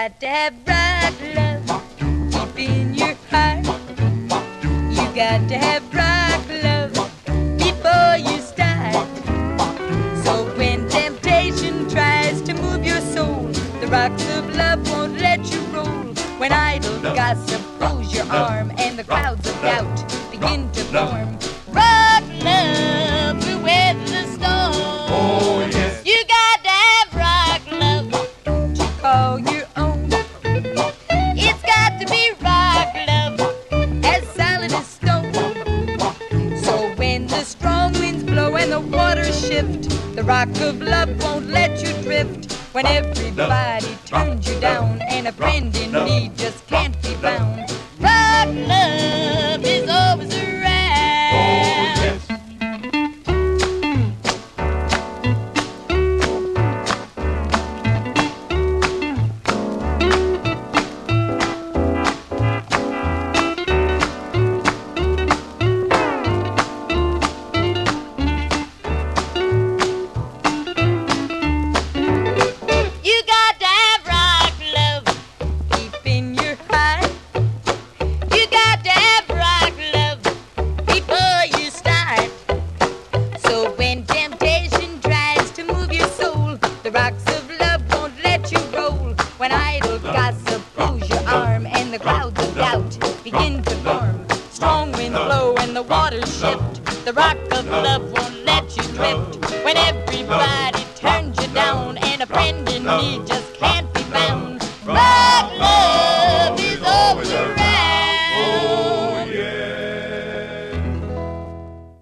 got to have rock love deep in your heart. You got to have rock love before you start. So when temptation tries to move your soul, the rocks of love won't let you roll. When idle gossip pulls your arm and the clouds of doubt begin to form, rock love will weather the storm. Oh, yes. You got to have rock love to call your own. It's got to be rock love as solid as stone. So when the strong winds blow and the waters shift, the rock of love won't let you drift. When everybody turns you down and a friend in need just can't be found, rock love is always around. Oh, yes. You got to have rock love deep in your heart. You got to have rock love before you start. So when temptation tries to move your soul, the rocks of love won't let you roll. When idle gossip pulls your arm and the clouds of doubt begin to form, strong winds blow and the waters shift, the rock of love won't let you drift. When everybody turns you down and a friend in need just